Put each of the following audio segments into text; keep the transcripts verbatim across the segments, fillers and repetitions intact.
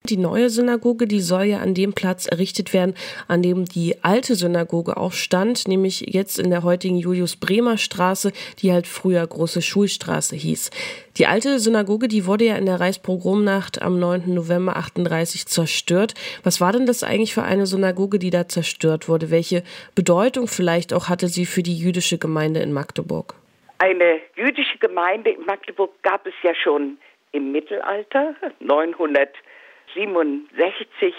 die neue Synagoge, die soll ja an dem Platz errichtet werden, an dem die alte Synagoge auch stand, nämlich jetzt in der heutigen Julius-Bremer-Straße, die halt früher Große Schulstraße hieß. Die alte Synagoge, die wurde ja in der Reichspogromnacht am neunten November achtunddreißig zerstört. Was war denn das eigentlich für eine Synagoge, die da zerstört wurde? Welche Bedeutung vielleicht auch hatte sie für die jüdische Gemeinde in Magdeburg? Eine jüdische Gemeinde in Magdeburg gab es ja schon im Mittelalter, neunhundertsiebenundsechzig.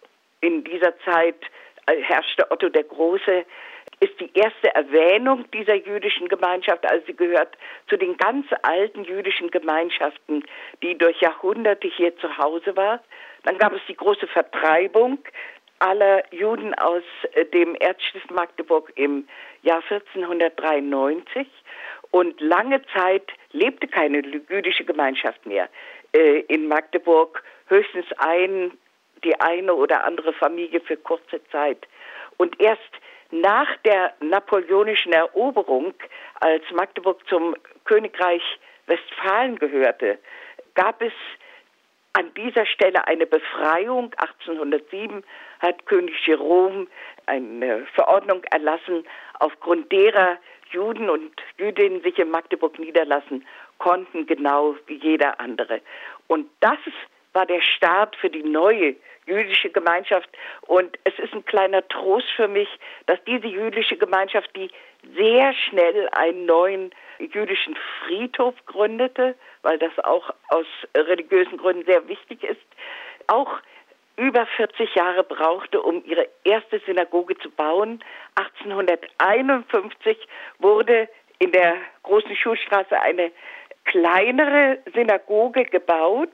In dieser Zeit herrschte Otto der Große. Ist die erste Erwähnung dieser jüdischen Gemeinschaft, also sie gehört zu den ganz alten jüdischen Gemeinschaften, die durch Jahrhunderte hier zu Hause war. Dann gab es die große Vertreibung aller Juden aus dem Erzstift Magdeburg im Jahr vierzehnhundertdreiundneunzig. Und lange Zeit lebte keine jüdische Gemeinschaft mehr äh, in Magdeburg. Höchstens ein, die eine oder andere Familie für kurze Zeit. Und erst nach der napoleonischen Eroberung, als Magdeburg zum Königreich Westfalen gehörte, gab es an dieser Stelle eine Befreiung. achtzehnhundertsieben hat König Jerome eine Verordnung erlassen, aufgrund derer Juden und Jüdinnen sich in Magdeburg niederlassen konnten, genau wie jeder andere. Und das war der Start für die neue jüdische Gemeinschaft. Und es ist ein kleiner Trost für mich, dass diese jüdische Gemeinschaft, die sehr schnell einen neuen jüdischen Friedhof gründete, weil das auch aus religiösen Gründen sehr wichtig ist, auch über vierzig Jahre brauchte, um ihre erste Synagoge zu bauen. achtzehnhunderteinundfünfzig wurde in der Großen Schulstraße eine kleinere Synagoge gebaut,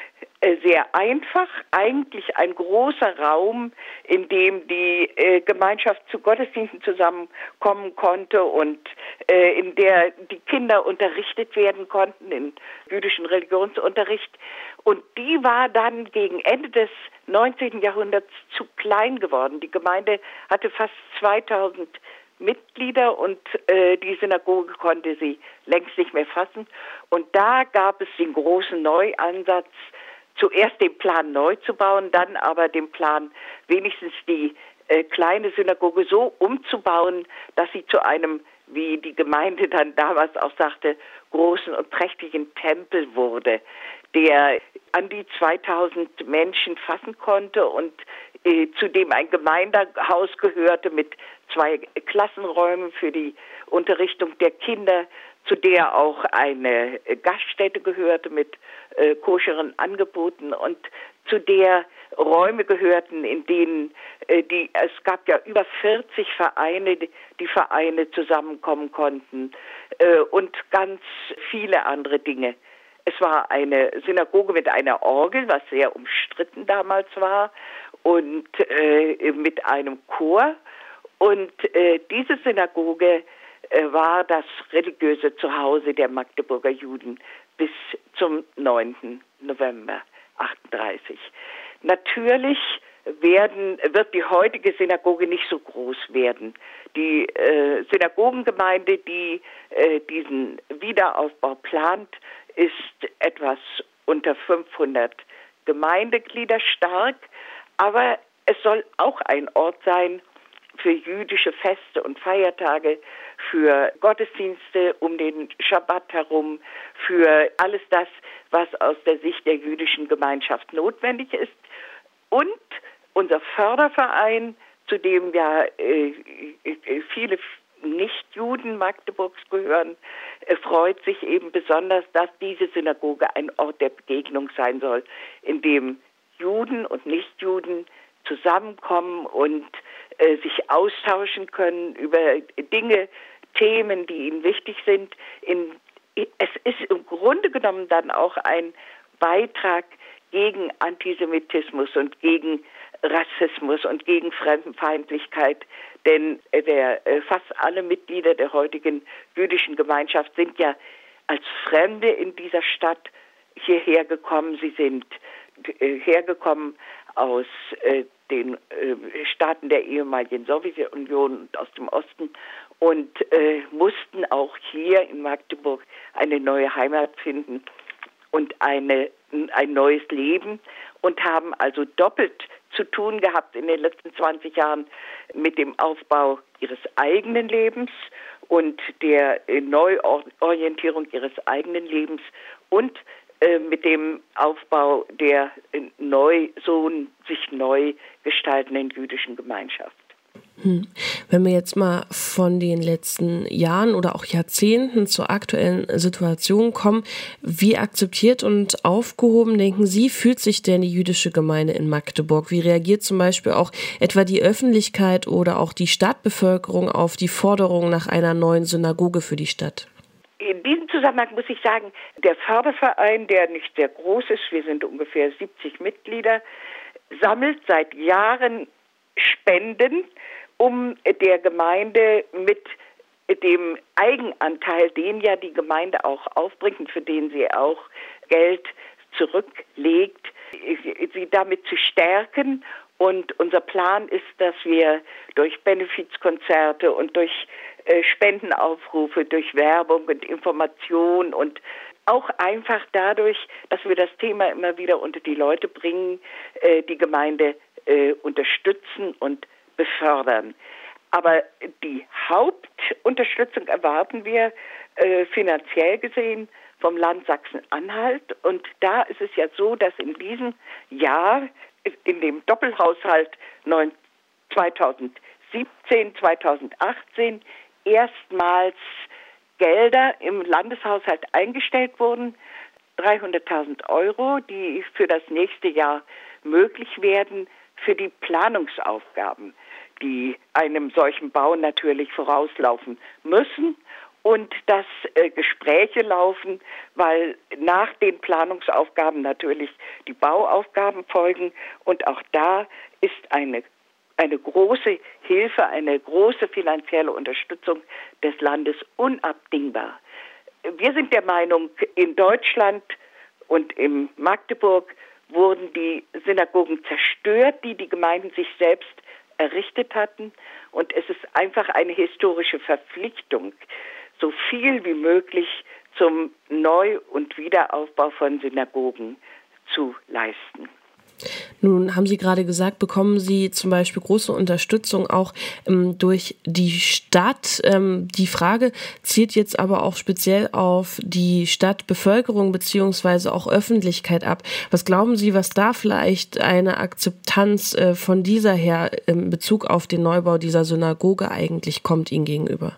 sehr einfach, eigentlich ein großer Raum, in dem die äh, Gemeinschaft zu Gottesdiensten zusammenkommen konnte und äh, in der die Kinder unterrichtet werden konnten in jüdischen Religionsunterricht. Und die war dann gegen Ende des neunzehnten Jahrhunderts zu klein geworden. Die Gemeinde hatte fast zweitausend Mitglieder und äh, die Synagoge konnte sie längst nicht mehr fassen. Und da gab es den großen Neuansatz, zuerst den Plan neu zu bauen, dann aber den Plan, wenigstens die äh, kleine Synagoge so umzubauen, dass sie zu einem, wie die Gemeinde dann damals auch sagte, großen und prächtigen Tempel wurde, der an die zweitausend Menschen fassen konnte und äh, zu dem ein Gemeindehaus gehörte mit zwei Klassenräumen für die Unterrichtung der Kinder, zu der auch eine Gaststätte gehörte mit äh, koscheren Angeboten und zu der Räume gehörten, in denen äh, die es gab ja über vierzig Vereine, die, die Vereine zusammenkommen konnten äh, und ganz viele andere Dinge. Es war eine Synagoge mit einer Orgel, was sehr umstritten damals war, und äh, mit einem Chor. Und äh, diese Synagoge äh, war das religiöse Zuhause der Magdeburger Juden bis zum neunten November achtunddreißig. Natürlich werden, wird die heutige Synagoge nicht so groß werden. Die äh, Synagogengemeinde, die äh, diesen Wiederaufbau plant, ist etwas unter fünfhundert Gemeindeglieder stark, aber es soll auch ein Ort sein für jüdische Feste und Feiertage, für Gottesdienste um den Schabbat herum, für alles das, was aus der Sicht der jüdischen Gemeinschaft notwendig ist. Und unser Förderverein, zu dem ja äh, viele Nichtjuden Magdeburgs gehören, äh, freut sich eben besonders, dass diese Synagoge ein Ort der Begegnung sein soll, in dem Juden und Nichtjuden zusammenkommen und äh, sich austauschen können über Dinge, Themen, die ihnen wichtig sind. In, es ist im Grunde genommen dann auch ein Beitrag gegen Antisemitismus und gegen Rassismus und gegen Fremdenfeindlichkeit, denn der, äh, fast alle Mitglieder der heutigen jüdischen Gemeinschaft sind ja als Fremde in dieser Stadt hierher gekommen. Sie sind äh, hergekommen aus äh, den äh, Staaten der ehemaligen Sowjetunion und aus dem Osten und äh, mussten auch hier in Magdeburg eine neue Heimat finden und eine, ein neues Leben. und haben also doppelt zu tun gehabt in den letzten zwanzig Jahren mit dem Aufbau ihres eigenen Lebens und der Neuorientierung ihres eigenen Lebens und äh, mit dem Aufbau der äh, neu, so sich neu gestaltenden jüdischen Gemeinschaft. Hm. Wenn wir jetzt mal von den letzten Jahren oder auch Jahrzehnten zur aktuellen Situation kommen, wie akzeptiert und aufgehoben, denken Sie, fühlt sich denn die jüdische Gemeinde in Magdeburg? Wie reagiert zum Beispiel auch etwa die Öffentlichkeit oder auch die Stadtbevölkerung auf die Forderung nach einer neuen Synagoge für die Stadt? In diesem Zusammenhang muss ich sagen, der Förderverein, der nicht sehr groß ist, wir sind ungefähr siebzig Mitglieder, sammelt seit Jahren Spenden, um der Gemeinde mit dem Eigenanteil, den ja die Gemeinde auch aufbringt, für den sie auch Geld zurücklegt, sie damit zu stärken. Und unser Plan ist, dass wir durch Benefizkonzerte und durch äh, Spendenaufrufe, durch Werbung und Information und auch einfach dadurch, dass wir das Thema immer wieder unter die Leute bringen, äh, die Gemeinde äh, unterstützen und befördern. Aber die Hauptunterstützung erwarten wir äh, finanziell gesehen vom Land Sachsen-Anhalt. Und da ist es ja so, dass in diesem Jahr, in dem Doppelhaushalt zweitausendsiebzehn, zweitausendachtzehn, erstmals Gelder im Landeshaushalt eingestellt wurden, dreihunderttausend Euro, die für das nächste Jahr möglich werden für die Planungsaufgaben, die einem solchen Bau natürlich vorauslaufen müssen und dass äh, Gespräche laufen, weil nach den Planungsaufgaben natürlich die Bauaufgaben folgen und auch da ist eine eine große Hilfe, eine große finanzielle Unterstützung des Landes unabdingbar. Wir sind der Meinung, in Deutschland und in Magdeburg wurden die Synagogen zerstört, die die Gemeinden sich selbst errichtet hatten. Und es ist einfach eine historische Verpflichtung, so viel wie möglich zum Neu- und Wiederaufbau von Synagogen zu leisten. Nun haben Sie gerade gesagt, bekommen Sie zum Beispiel große Unterstützung auch ähm, durch die Stadt. Ähm, die Frage zielt jetzt aber auch speziell auf die Stadtbevölkerung beziehungsweise auch Öffentlichkeit ab. Was glauben Sie, was da vielleicht eine Akzeptanz äh, von dieser her in Bezug auf den Neubau dieser Synagoge eigentlich kommt Ihnen gegenüber?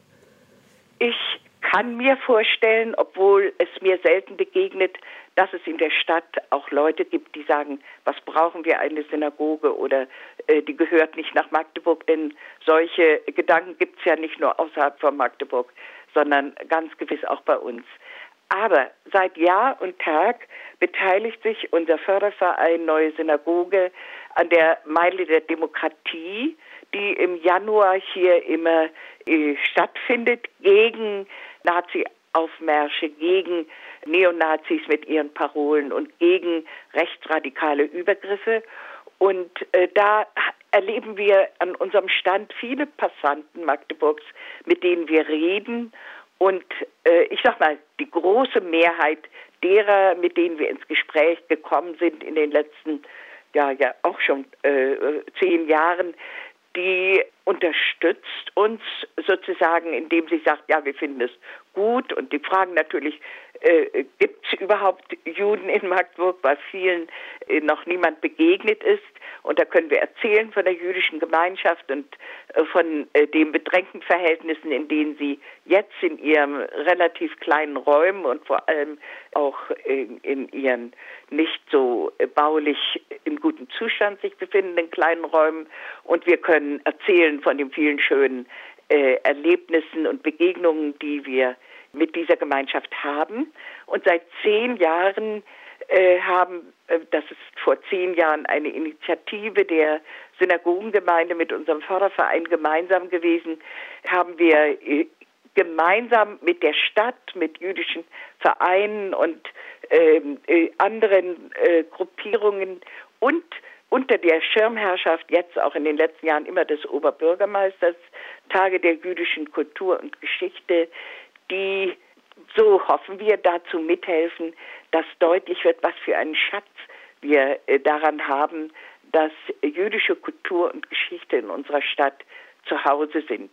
Ich kann mir vorstellen, obwohl es mir selten begegnet, dass es in der Stadt auch Leute gibt, die sagen, was brauchen wir eine Synagoge oder äh, die gehört nicht nach Magdeburg, denn solche Gedanken gibt es ja nicht nur außerhalb von Magdeburg, sondern ganz gewiss auch bei uns. Aber seit Jahr und Tag beteiligt sich unser Förderverein Neue Synagoge an der Meile der Demokratie, die im Januar hier immer äh, stattfindet, gegen Nazi-Aufmärsche, gegen Neonazis mit ihren Parolen und gegen rechtsradikale Übergriffe. Und äh, da erleben wir an unserem Stand viele Passanten Magdeburgs, mit denen wir reden. Und äh, ich sag mal, die große Mehrheit derer, mit denen wir ins Gespräch gekommen sind in den letzten, ja, ja auch schon äh, zehn Jahren, die unterstützt uns sozusagen, indem sie sagt, ja, wir finden es gut. Und die fragen natürlich, äh, gibt es überhaupt Juden in Magdeburg, weil vielen äh, noch niemand begegnet ist. Und da können wir erzählen von der jüdischen Gemeinschaft und äh, von äh, den bedrängten Verhältnissen, in denen sie jetzt in ihren relativ kleinen Räumen und vor allem auch in, in ihren nicht so äh, baulich in gutem Zustand sich befindenden kleinen Räumen. Und wir können erzählen von den vielen schönen äh, Erlebnissen und Begegnungen, die wir mit dieser Gemeinschaft haben. Und seit zehn Jahren äh, haben, äh, das ist vor zehn Jahren eine Initiative der Synagogengemeinde mit unserem Förderverein gemeinsam gewesen, haben wir äh, gemeinsam mit der Stadt, mit jüdischen Vereinen und äh, äh, anderen äh, Gruppierungen und unter der Schirmherrschaft jetzt auch in den letzten Jahren immer des Oberbürgermeisters Tage der jüdischen Kultur und Geschichte, die, so hoffen wir, dazu mithelfen, dass deutlich wird, was für einen Schatz wir äh, daran haben, dass jüdische Kultur und Geschichte in unserer Stadt zu Hause sind.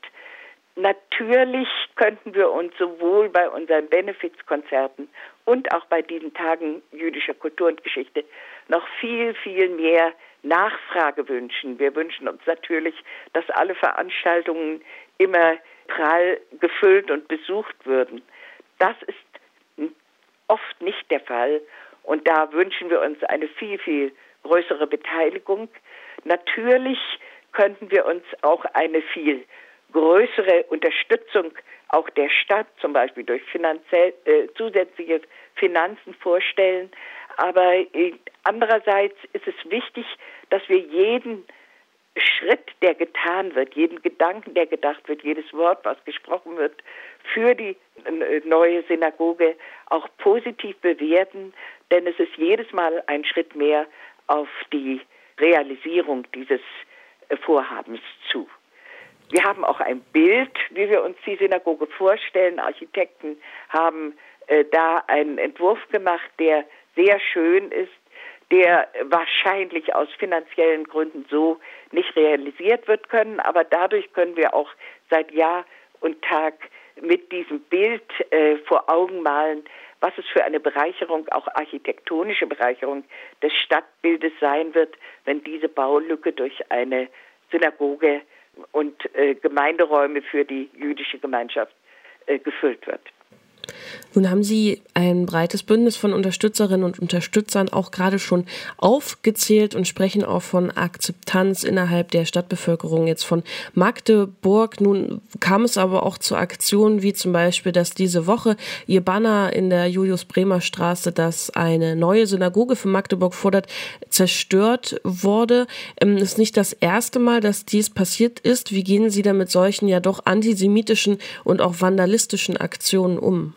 Natürlich könnten wir uns sowohl bei unseren Benefizkonzerten und auch bei diesen Tagen jüdischer Kultur und Geschichte noch viel, viel mehr Nachfrage wünschen. Wir wünschen uns natürlich, dass alle Veranstaltungen immer prall gefüllt und besucht würden. Das ist oft nicht der Fall und da wünschen wir uns eine viel, viel größere Beteiligung. Natürlich könnten wir uns auch eine viel größere Unterstützung auch der Stadt, zum Beispiel durch finanziell, äh, zusätzliche Finanzen vorstellen. Aber äh, andererseits ist es wichtig, dass wir jeden Schritt, der getan wird, jeden Gedanken, der gedacht wird, jedes Wort, was gesprochen wird, für die äh, neue Synagoge auch positiv bewerten, denn es ist jedes Mal ein Schritt mehr auf die Realisierung dieses äh, Vorhabens zu. Wir haben auch ein Bild, wie wir uns die Synagoge vorstellen. Architekten haben äh, da einen Entwurf gemacht, der sehr schön ist, der wahrscheinlich aus finanziellen Gründen so nicht realisiert wird können. Aber dadurch können wir auch seit Jahr und Tag mit diesem Bild äh, vor Augen malen, was es für eine Bereicherung, auch architektonische Bereicherung des Stadtbildes sein wird, wenn diese Baulücke durch eine Synagoge und äh, Gemeinderäume für die jüdische Gemeinschaft äh, gefüllt wird. Nun haben Sie ein breites Bündnis von Unterstützerinnen und Unterstützern auch gerade schon aufgezählt und sprechen auch von Akzeptanz innerhalb der Stadtbevölkerung jetzt von Magdeburg. Nun kam es aber auch zu Aktionen wie zum Beispiel, dass diese Woche Ihr Banner in der Julius-Bremer-Straße, das eine neue Synagoge für Magdeburg fordert, zerstört wurde. Es ist nicht das erste Mal, dass dies passiert ist. Wie gehen Sie da mit solchen ja doch antisemitischen und auch vandalistischen Aktionen um?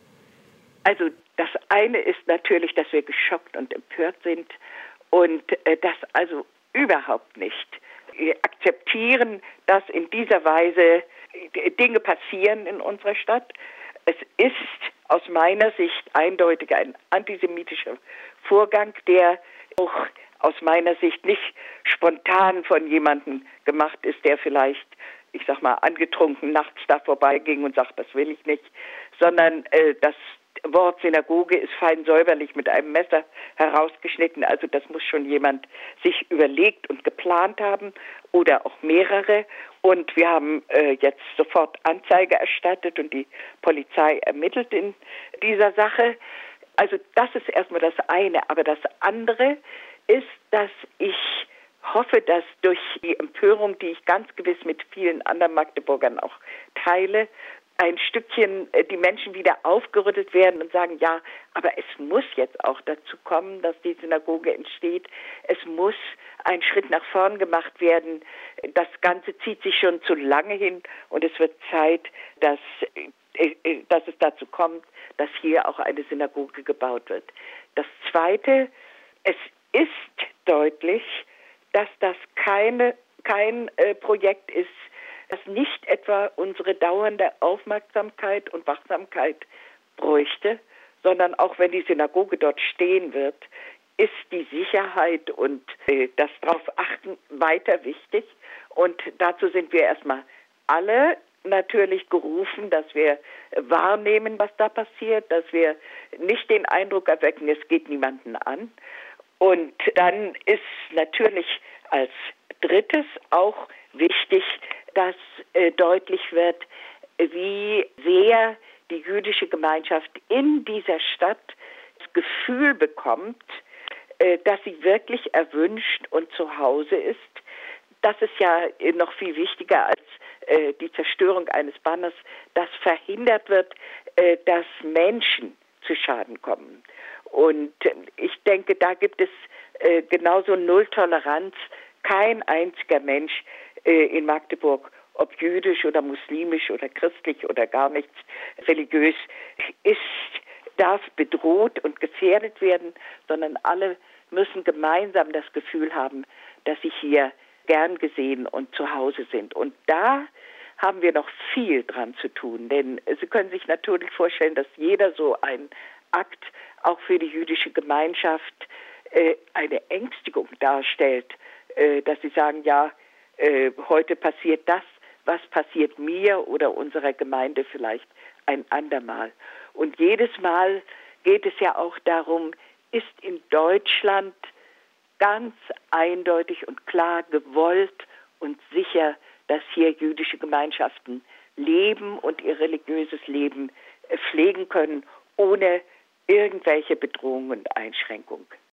Also das eine ist natürlich, dass wir geschockt und empört sind und äh, das also überhaupt nicht äh, akzeptieren, dass in dieser Weise äh, Dinge passieren in unserer Stadt. Es ist aus meiner Sicht eindeutig ein antisemitischer Vorgang, der auch aus meiner Sicht nicht spontan von jemandem gemacht ist, der vielleicht, ich sag mal, angetrunken nachts da vorbeiging und sagt, das will ich nicht, sondern äh, das Wort Synagoge ist fein säuberlich mit einem Messer herausgeschnitten. Also das muss schon jemand sich überlegt und geplant haben oder auch mehrere. Und wir haben äh, jetzt sofort Anzeige erstattet und die Polizei ermittelt in dieser Sache. Also das ist erstmal das eine. Aber das andere ist, dass ich hoffe, dass durch die Empörung, die ich ganz gewiss mit vielen anderen Magdeburgern auch teile, ein Stückchen die Menschen wieder aufgerüttelt werden und sagen, ja, aber es muss jetzt auch dazu kommen, dass die Synagoge entsteht. Es muss ein Schritt nach vorn gemacht werden. Das Ganze zieht sich schon zu lange hin und es wird Zeit, dass, dass es dazu kommt, dass hier auch eine Synagoge gebaut wird. Das Zweite, es ist deutlich, dass das keine, kein äh, Projekt ist, das nicht etwa unsere dauernde Aufmerksamkeit und Wachsamkeit bräuchte, sondern auch wenn die Synagoge dort stehen wird, ist die Sicherheit und äh, das darauf achten weiter wichtig. Und dazu sind wir erstmal alle natürlich gerufen, dass wir wahrnehmen, was da passiert, dass wir nicht den Eindruck erwecken, es geht niemanden an. Und dann ist natürlich als drittes auch wichtig, dass äh, deutlich wird, wie sehr die jüdische Gemeinschaft in dieser Stadt das Gefühl bekommt, äh, dass sie wirklich erwünscht und zu Hause ist. Das ist ja äh, noch viel wichtiger als äh, die Zerstörung eines Banners, dass verhindert wird, äh, dass Menschen zu Schaden kommen. Und äh, ich denke, da gibt es äh, genauso Nulltoleranz. Kein einziger Mensch äh, in Magdeburg, ob jüdisch oder muslimisch oder christlich oder gar nichts religiös, ist, darf bedroht und gefährdet werden, sondern alle müssen gemeinsam das Gefühl haben, dass sie hier gern gesehen und zu Hause sind. Und da haben wir noch viel dran zu tun, denn Sie können sich natürlich vorstellen, dass jeder so ein Akt auch für die jüdische Gemeinschaft äh, eine Ängstigung darstellt, äh, dass sie sagen, ja, äh, heute passiert das, was passiert mir oder unserer Gemeinde vielleicht ein andermal. Und jedes Mal geht es ja auch darum, ist in Deutschland ganz eindeutig und klar gewollt und sicher, dass hier jüdische Gemeinschaften leben und ihr religiöses Leben pflegen können, ohne irgendwelche Bedrohungen und Einschränkungen.